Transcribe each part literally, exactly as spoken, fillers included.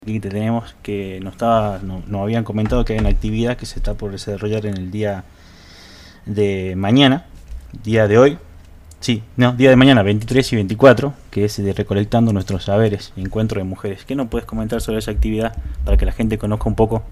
Aquí te tenemos que nos estaba, no, nos habían comentado que hay una actividad que se está por desarrollar en el día de mañana, día de hoy, sí, no, día de mañana veintitrés y veinticuatro, que es de Recolectando Nuestros Saberes, Encuentro de Mujeres. ¿Qué nos puedes comentar sobre esa actividad para que la gente conozca un poco?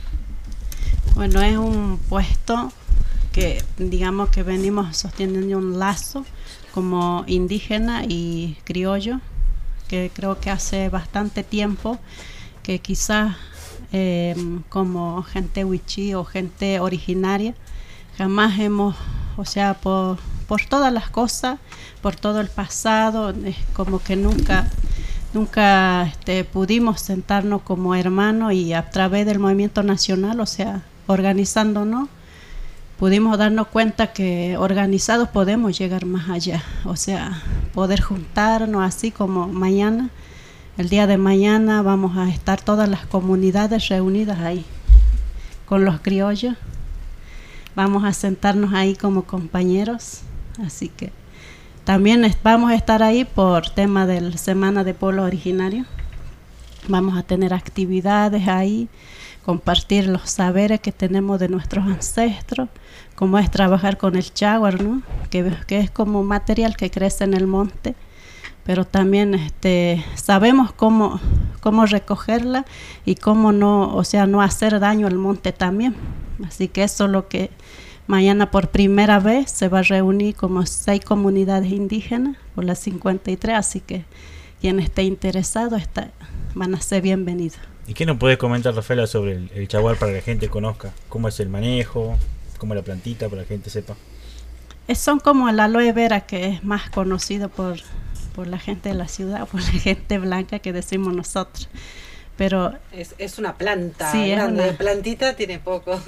Bueno, es un puesto que digamos que venimos sosteniendo un lazo como indígena y criollo, que creo que hace bastante tiempo que quizás eh, como gente wichí o gente originaria jamás hemos, o sea, por, por todas las cosas, por todo el pasado, es como que nunca nunca este, pudimos sentarnos como hermanos y a través del movimiento nacional, o sea, organizándonos, pudimos darnos cuenta que organizados podemos llegar más allá, o sea, poder juntarnos así como mañana. El día de mañana vamos a estar todas las comunidades reunidas ahí con los criollos. Vamos a sentarnos ahí como compañeros. Así que también vamos a estar ahí por tema de la Semana de Pueblo Originario. Vamos a tener actividades ahí, compartir los saberes que tenemos de nuestros ancestros, como es trabajar con el cháguar, ¿no? que, que es como material que crece en el monte. Pero también este, sabemos cómo, cómo recogerla y cómo no, o sea, no hacer daño al monte también. Así que eso es lo que mañana por primera vez se va a reunir como seis comunidades indígenas por las cincuenta y tres, así que quien esté interesado está, van a ser bienvenidos. ¿Y qué nos puedes comentar, Rafaela, sobre el, el chaguar para que la gente conozca? ¿Cómo es el manejo? ¿Cómo es la plantita para que la gente sepa? Es, son como el aloe vera, que es más conocido por... por la gente de la ciudad, por la gente blanca que decimos nosotros. Pero es, es una planta sí, grande, es una... plantita tiene poco.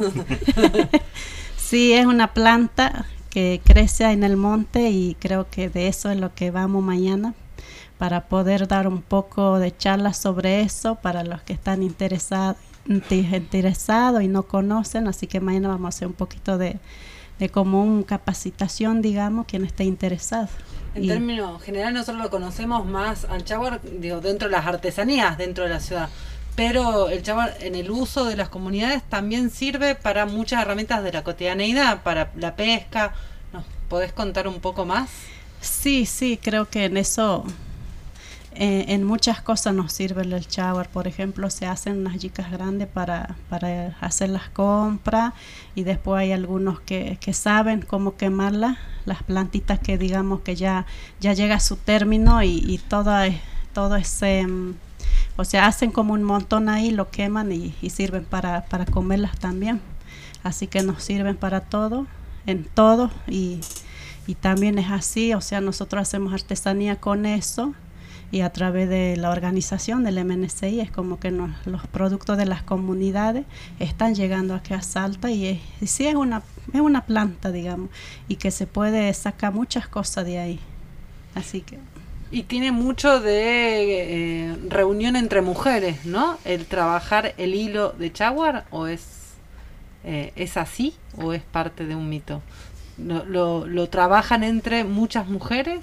Sí, es una planta que crece en el monte y creo que de eso es lo que vamos mañana, para poder dar un poco de charla sobre eso para los que están interesados interesados y no conocen, así que mañana vamos a hacer un poquito de de como una capacitación, digamos, quien esté interesado. En y, términos generales nosotros lo conocemos más al cháguar, digo, dentro de las artesanías, dentro de la ciudad, pero el cháguar en el uso de las comunidades también sirve para muchas herramientas de la cotidianeidad, para la pesca. ¿Nos podés contar un poco más? Sí, sí, creo que en eso... Eh, en muchas cosas nos sirve el cháguar. Por ejemplo, se hacen unas yicas grandes para, para hacer las compras, y después hay algunos que, que saben cómo quemarlas, las plantitas que digamos que ya, ya llega a su término y, y todo, todo ese, um, o sea, hacen como un montón ahí, lo queman y, y sirven para, para comerlas también. Así que nos sirven para todo, en todo, y, y también es así, o sea, nosotros hacemos artesanía con eso. Y a través de la organización del M N C I es como que nos, los productos de las comunidades están llegando aquí a Salta, y, es, y sí es una, es una planta, digamos, y que se puede sacar muchas cosas de ahí. Así que... Y tiene mucho de eh, reunión entre mujeres, ¿no? El trabajar el hilo de cháguar, ¿o es, eh, es así o es parte de un mito? ¿Lo, lo, lo trabajan entre muchas mujeres?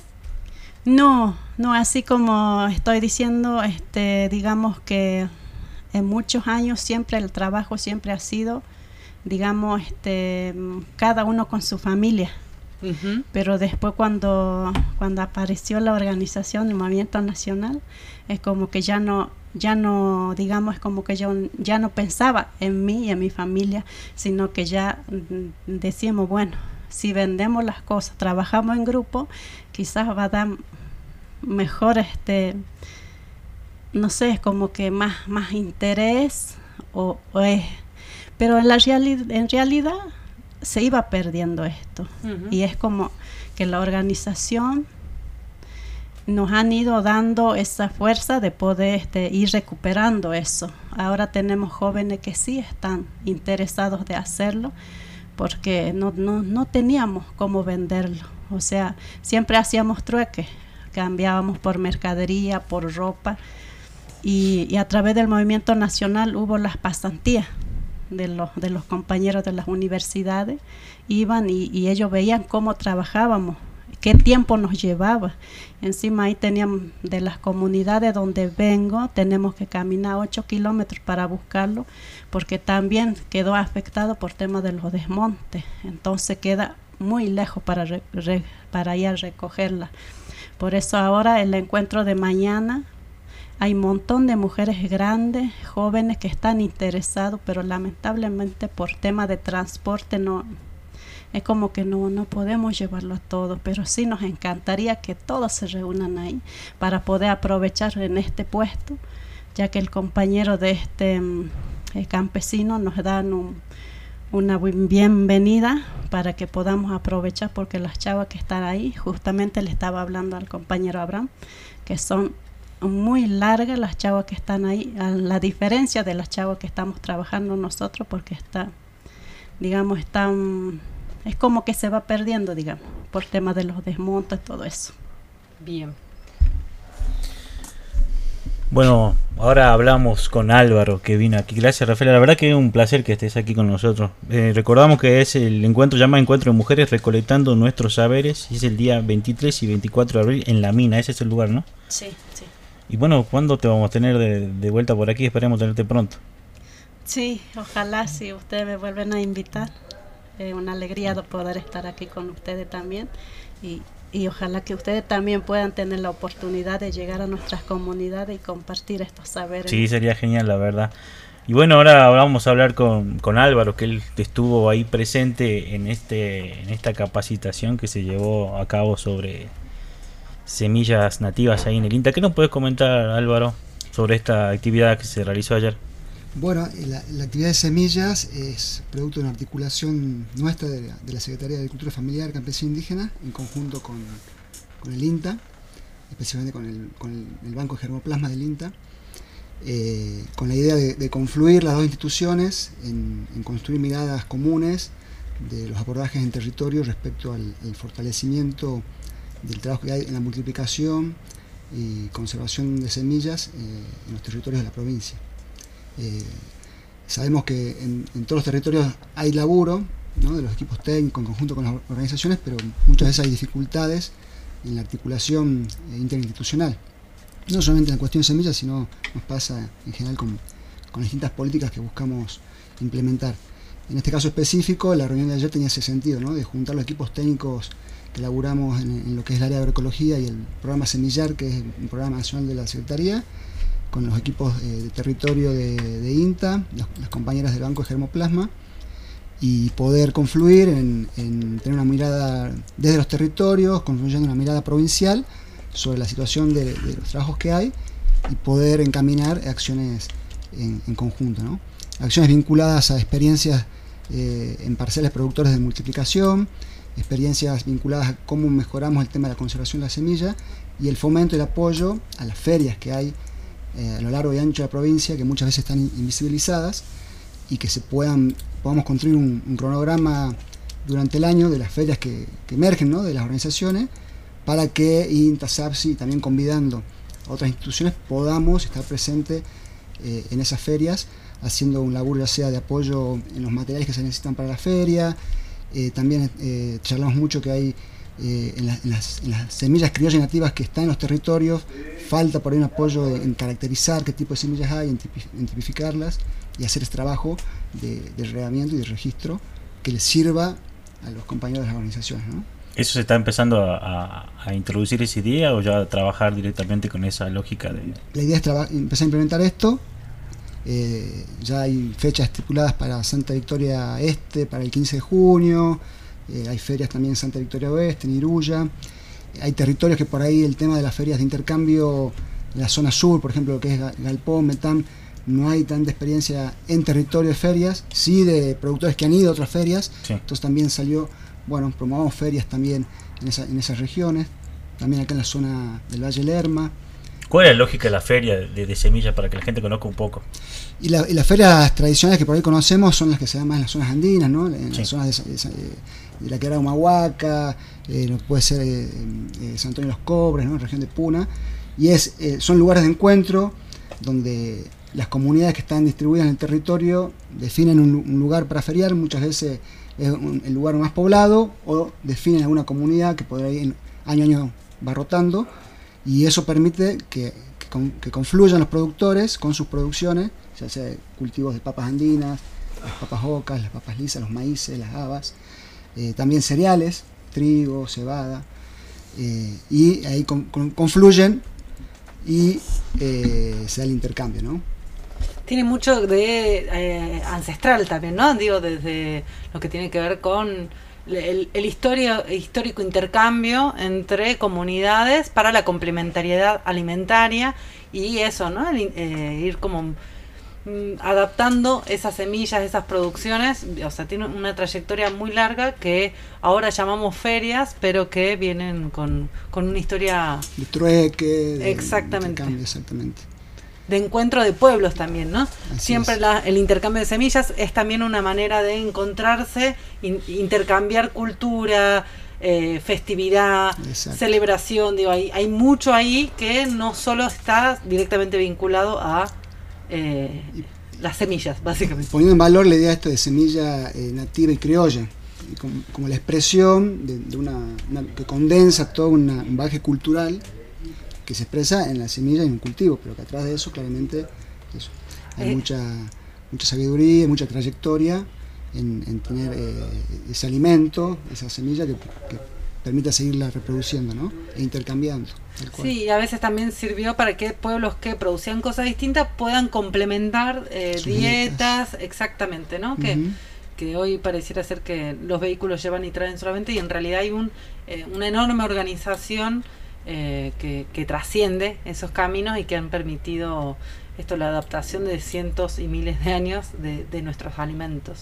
No, no, así como estoy diciendo, este, digamos que en muchos años siempre el trabajo siempre ha sido, digamos, este, cada uno con su familia. Uh-huh. Pero después cuando, cuando apareció la organización del Movimiento Nacional, es como que ya no, ya no, digamos, es como que yo ya no pensaba en mí y en mi familia, sino que ya decíamos, bueno, si vendemos las cosas, trabajamos en grupo, quizás va a dar mejor, este, no sé, es como que más, más interés, o, o es, pero en la reali- en realidad se iba perdiendo esto. Uh-huh. Y es como que la organización nos han ido dando esa fuerza de poder este, ir recuperando eso. Ahora tenemos jóvenes que sí están interesados de hacerlo, porque no, no, no teníamos cómo venderlo. O sea, siempre hacíamos trueques, cambiábamos por mercadería, por ropa, y, y a través del Movimiento Nacional hubo las pasantías de los, de los compañeros de las universidades, iban y, y ellos veían cómo trabajábamos qué tiempo nos llevaba. Encima ahí teníamos, de las comunidades donde vengo, tenemos que caminar ocho kilómetros para buscarlo, porque también quedó afectado por tema de los desmontes. Entonces queda muy lejos para, re, re, para ir a recogerla. Por eso ahora el encuentro de mañana, hay un montón de mujeres grandes, jóvenes que están interesados, pero lamentablemente por tema de transporte no, es como que no, no podemos llevarlo a todos, pero sí nos encantaría que todos se reúnan ahí para poder aprovechar en este puesto, ya que el compañero de este eh, campesino nos dan un, una bienvenida para que podamos aprovechar, porque las chavas que están ahí, justamente le estaba hablando al compañero Abraham, que son muy largas las chavas que están ahí, a la diferencia de las chavas que estamos trabajando nosotros, porque está, digamos, están, es como que se va perdiendo, digamos, por tema de los desmontes, todo eso. Bien. Bueno, ahora hablamos con Álvaro, que vino aquí. Gracias, Rafael. La verdad que es un placer que estés aquí con nosotros. Eh, recordamos que es el encuentro, llama Encuentro de Mujeres Recolectando Nuestros Saberes, y es el día veintitrés y veinticuatro de abril en La Mina. Ese es el lugar, ¿no? Sí, sí. Y bueno, ¿cuándo te vamos a tener de, de vuelta por aquí? Esperemos tenerte pronto. Sí, ojalá si ustedes me vuelven a invitar. Es una alegría de poder estar aquí con ustedes también. Y, y ojalá que ustedes también puedan tener la oportunidad de llegar a nuestras comunidades y compartir estos saberes. Sí, sería genial, la verdad. Y bueno, ahora vamos a hablar con, con Álvaro, que él estuvo ahí presente en, este, en esta capacitación que se llevó a cabo sobre semillas nativas ahí en el INTA. ¿Qué nos puedes comentar, Álvaro, sobre esta actividad que se realizó ayer? Bueno, la, la actividad de semillas es producto de una articulación nuestra de la, de la Secretaría de Agricultura Familiar, Campesina e Indígena, en conjunto con, con el INTA, especialmente con el, con el, el Banco de Germoplasma del INTA, eh, con la idea de, de confluir las dos instituciones en, en construir miradas comunes de los abordajes en territorio respecto al, al fortalecimiento del trabajo que hay en la multiplicación y conservación de semillas eh, en los territorios de la provincia. Eh, sabemos que en, en todos los territorios hay laburo, ¿no?, de los equipos técnicos en conjunto con las organizaciones, pero muchas veces hay dificultades en la articulación eh, interinstitucional, no solamente en la cuestión de semillas, sino nos pasa en general con, con distintas políticas que buscamos implementar. En este caso específico, la reunión de ayer tenía ese sentido, ¿no?, de juntar los equipos técnicos que elaboramos en, en lo que es el área de agroecología y el programa Semillar, que es un programa nacional de la Secretaría, con los equipos eh, de territorio de, de INTA, los, las compañeras del Banco de Germoplasma, y poder confluir en, en tener una mirada desde los territorios, confluyendo una mirada provincial sobre la situación de, de los trabajos que hay, y poder encaminar acciones en, en conjunto, ¿no? Acciones vinculadas a experiencias eh, en parcelas productores de multiplicación, experiencias vinculadas a cómo mejoramos el tema de la conservación de la semilla y el fomento y el apoyo a las ferias que hay eh, a lo largo y ancho de la provincia, que muchas veces están invisibilizadas, y que se puedan podamos construir un, un cronograma durante el año de las ferias que, que emergen, ¿no?, de las organizaciones, para que INTA, SAPSI, también convidando a otras instituciones, podamos estar presentes eh, en esas ferias, haciendo un laburo ya sea de apoyo en los materiales que se necesitan para la feria. Eh, también eh, charlamos mucho que hay eh, en, la, en, las, en las semillas criollas nativas que están en los territorios, falta por ahí un apoyo de, en caracterizar qué tipo de semillas hay, en, tipi, en tipificarlas y hacer ese trabajo de, de regamiento y de registro que les sirva a los compañeros de las organizaciones, ¿no? ¿Eso se está empezando a, a, a introducir esa idea o ya a trabajar directamente con esa lógica de...? La idea es empezar a implementar esto. Eh, ya hay fechas estipuladas para Santa Victoria Este para el quince de junio, eh, hay ferias también en Santa Victoria Oeste, en Iruya. Hay territorios que por ahí el tema de las ferias de intercambio en la zona sur, por ejemplo, lo que es Galpón, Metán, no hay tanta experiencia en territorio de ferias, sí de productores que han ido a otras ferias. Sí. Entonces también salió, bueno, promovamos ferias también en, esa, en esas regiones, también acá en la zona del Valle Lerma. ¿Cuál es la lógica de la feria de, de semillas para que la gente conozca un poco? Y, la, y las ferias tradicionales que por ahí conocemos son las que se llaman en las zonas andinas, ¿no? En sí. Las zonas de, de, de la Quebrada Humahuaca, eh, puede ser eh, eh, San Antonio de los Cobres, ¿no?, en la región de Puna, y es eh, son lugares de encuentro donde las comunidades que están distribuidas en el territorio definen un, un lugar para feriar. Muchas veces es un, el lugar más poblado o definen alguna comunidad que podrá ir año a año va rotando, y eso permite que, que, con, que confluyan los productores con sus producciones, ya sea cultivos de papas andinas, las papas ocas, las papas lisas, los maíces, las habas, eh, también cereales, trigo, cebada, eh, y ahí con, con, confluyen y eh, se da el intercambio, ¿no? Tiene mucho de eh, ancestral también, ¿no? Digo, desde lo que tiene que ver con el, el historia, histórico intercambio entre comunidades para la complementariedad alimentaria y eso, ¿no? El, eh, ir como mm, adaptando esas semillas, esas producciones, o sea, tiene una trayectoria muy larga que ahora llamamos ferias, pero que vienen con, con una historia... De trueque, de exactamente. intercambio, exactamente. De encuentro de pueblos también, ¿no? Así Siempre la, el intercambio de semillas es también una manera de encontrarse, in, intercambiar cultura, eh, festividad, Exacto. celebración, digo, hay, hay mucho ahí que no solo está directamente vinculado a eh, las semillas, básicamente. Poniendo en valor la idea esta de semilla eh, nativa y criolla, y como, como la expresión de, de una, una que condensa todo una, un bagaje cultural que se expresa en la semilla y en un cultivo, pero que atrás de eso claramente eso, hay Eh. mucha mucha sabiduría, mucha trayectoria en, en tener eh, ese alimento, esa semilla que, que permita seguirla reproduciendo, ¿no? E intercambiando. tal cual. Sí, y a veces también sirvió para que pueblos que producían cosas distintas puedan complementar eh, Sus dietas, dietas. exactamente, ¿no? Que, Ujú. que hoy pareciera ser que los vehículos llevan y traen solamente, y en realidad hay un, eh, una enorme organización eh, que, que trasciende esos caminos y que han permitido esto, la adaptación de cientos y miles de años de, de nuestros alimentos.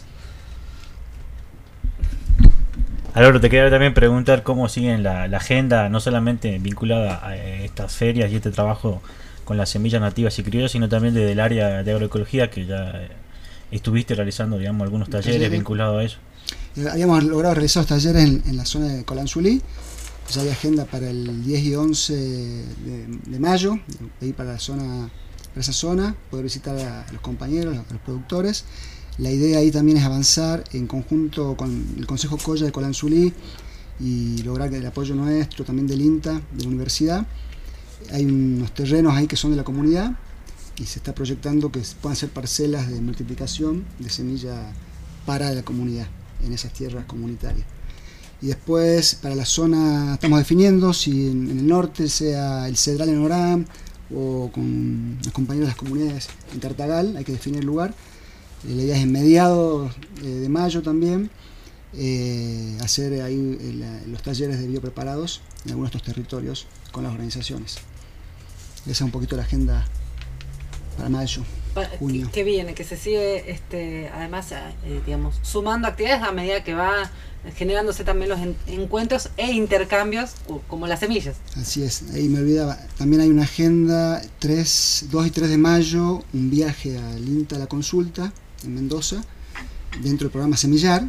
Alberto, te quería también preguntar cómo siguen la, la agenda, no solamente vinculada a estas ferias y este trabajo con las semillas nativas y criollas, sino también desde el área de agroecología, que ya eh, estuviste realizando, digamos, algunos talleres, Talleres. vinculados a eso. Eh, Habíamos logrado realizar los talleres en, en la zona de Colanzulí. Ya hay agenda para el diez y once de, de mayo, de ir para la zona, para esa zona, poder visitar a los compañeros, a los productores. La idea ahí también es avanzar en conjunto con el Consejo Colla de Colanzulí y lograr el apoyo nuestro, también del INTA, de la universidad. Hay unos terrenos ahí que son de la comunidad y se está proyectando que puedan ser parcelas de multiplicación de semilla para la comunidad en esas tierras comunitarias. Y después para la zona estamos definiendo si en, en el norte sea el Cedral en Orán o con los compañeros de las comunidades en Tartagal, hay que definir el lugar. Eh, la idea es en mediados eh, de mayo también eh, hacer ahí eh, la, los talleres de biopreparados en algunos de estos territorios con las organizaciones. Esa es un poquito la agenda para mayo. Pa- Junio. que, que viene, que se sigue este, además eh, digamos, sumando actividades a medida que va generándose también los en- encuentros e intercambios u- como las semillas. Así es, ahí me olvidaba. También hay una agenda tres, dos y tres de mayo, un viaje al INTA a la consulta en Mendoza, dentro del programa Semillar.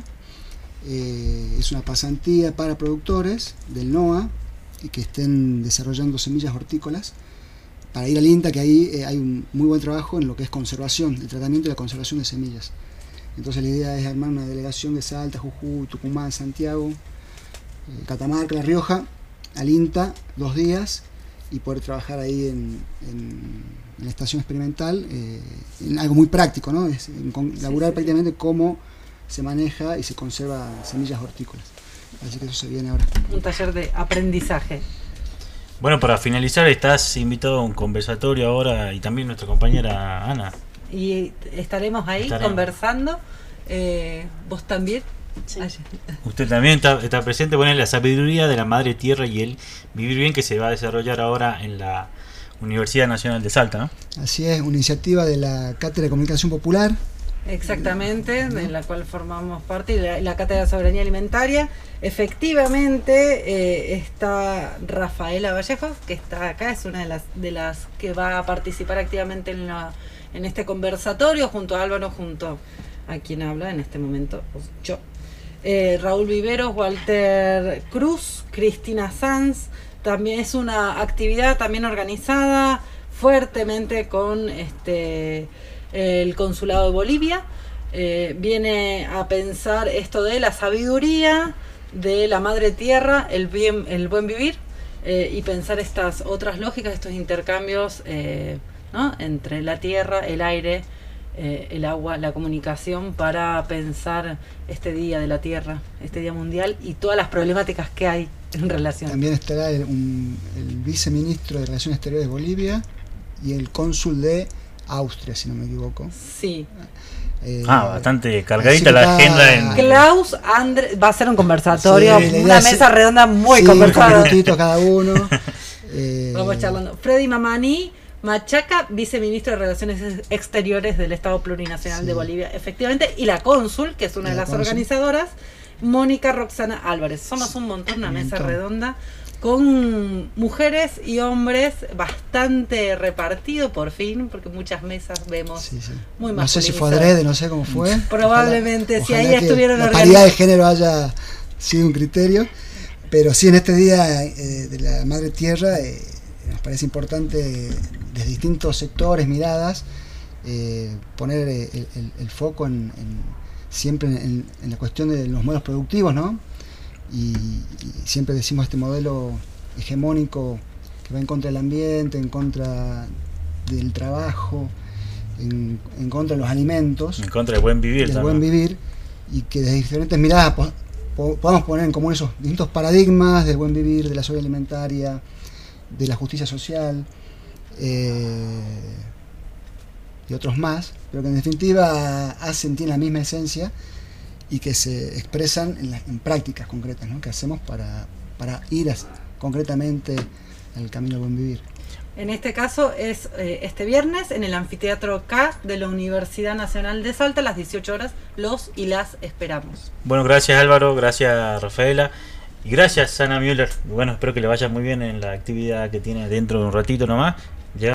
Eh, es una pasantía para productores del NOA y que estén desarrollando semillas hortícolas para ir al INTA, que ahí eh, hay un muy buen trabajo en lo que es conservación, el tratamiento y la conservación de semillas. Entonces la idea es armar una delegación de Salta, Jujuy, Tucumán, Santiago, eh, Catamarca, La Rioja, al INTA, dos días, y poder trabajar ahí en, en, en la estación experimental, eh, en algo muy práctico, ¿no? Es en con, laburar sí, sí. prácticamente cómo se maneja y se conserva semillas hortícolas. Así que eso se viene ahora. Un taller de aprendizaje. Bueno, para finalizar, estás invitado a un conversatorio ahora y también nuestra compañera Ana. Y estaremos ahí Estaremos. conversando. Eh, ¿Vos también? Sí. Ay, Usted también está, está presente, bueno, en la sabiduría de la madre tierra y el vivir bien, que se va a desarrollar ahora en la Universidad Nacional de Salta, ¿no? Así es, una iniciativa de la Cátedra de Comunicación Popular. Exactamente, de la cual formamos parte, y la, la Cátedra de Soberanía Alimentaria. Efectivamente, eh, está Rafaela Vallejos, que está acá, es una de las, de las que va a participar activamente en, la, en este conversatorio, junto a Álvaro, junto a quien habla en este momento, pues, yo. Eh, Raúl Viveros, Walter Cruz, Cristina Sanz. También es una actividad también organizada fuertemente con este el Consulado de Bolivia, eh, viene a pensar esto de la sabiduría, de la madre tierra, el bien, el buen vivir, eh, y pensar estas otras lógicas, estos intercambios, eh, ¿no?, entre la tierra, el aire, eh, el agua, la comunicación, para pensar este día de la tierra, este día mundial y todas las problemáticas que hay en relación. También estará el, un, el viceministro de Relaciones Exteriores de Bolivia y el cónsul de Austria, si no me equivoco. Sí. Eh, ah, bastante cargadita la agenda. En... Klaus Andre va a ser un conversatorio, sí, una mesa es, redonda muy sí, conversada. Con cada uno. eh, Vamos charlando. Freddy Mamani Machaca, viceministro de Relaciones Exteriores del Estado Plurinacional sí. de Bolivia, efectivamente, y la cónsul, que es una y de las cónsul. organizadoras, Mónica Roxana Álvarez. Somos un montón, una un mesa montón. redonda con mujeres y hombres bastante repartido por fin, porque muchas mesas vemos sí, sí. muy masculinizadas. No sé si fue adrede, no sé cómo fue. Probablemente, ojalá, si ojalá ahí estuvieron la paridad de género haya sido un criterio, pero sí en este día eh, de la Madre Tierra eh, nos parece importante desde distintos sectores, miradas, eh, poner el, el, el foco en, en siempre en, en la cuestión de los modelos productivos, ¿no? Y, y siempre decimos este modelo hegemónico que va en contra del ambiente, en contra del trabajo, en, en contra de los alimentos, en contra del buen vivir, del buen vivir, y que desde diferentes miradas po, po, podamos poner en común esos distintos paradigmas del buen vivir, de la soberanía alimentaria, de la justicia social eh, y otros más, pero que en definitiva hacen, tienen la misma esencia y que se expresan en, la, en prácticas concretas, ¿no?, que hacemos para, para ir a, concretamente al camino del buen vivir. En este caso es eh, este viernes en el Anfiteatro K de la Universidad Nacional de Salta a las dieciocho horas. Los y las esperamos. Bueno, gracias Álvaro, gracias Rafaela y gracias Ana Müller. Bueno, espero que le vaya muy bien en la actividad que tiene dentro de un ratito nomás.